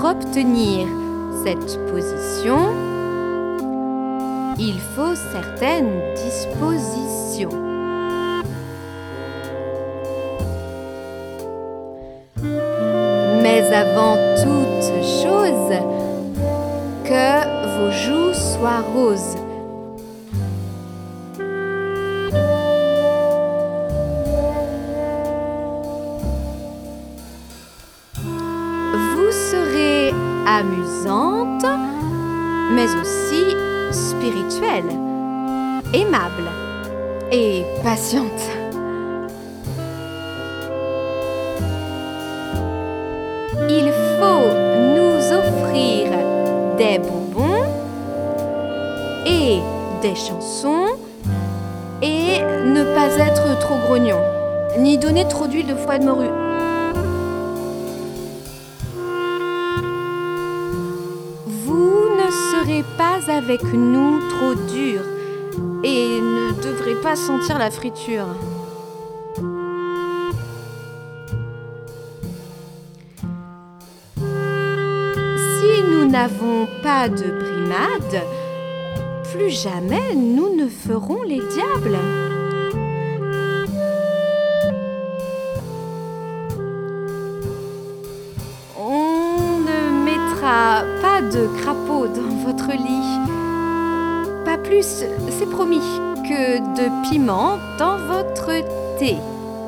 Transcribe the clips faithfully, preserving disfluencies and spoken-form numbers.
obtenir cette position, il faut certaines dispositions. Mais avant toute chose, que vos joues soient roses. Vous serez amusante, mais aussi spirituelle, aimable et patiente. Il faut nous offrir des bonbons et des chansons et ne pas être trop grognon, ni donner trop d'huile de foie de morue. Vous ne serez pas avec nous trop dur et ne devrez pas sentir la friture. Si nous n'avons pas de brimade, plus jamais nous ne ferons les diables. On ne mettra pas de crapaud dans votre lit. Pas plus, c'est promis, que de piment dans votre thé.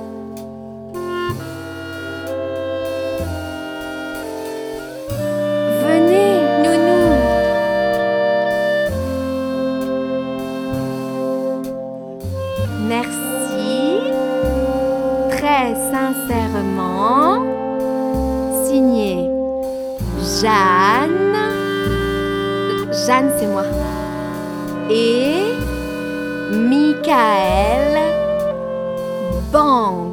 Venez, nounou. Merci. Très sincèrement, signé Jeanne. Jeanne, c'est moi. Et Michael Bang.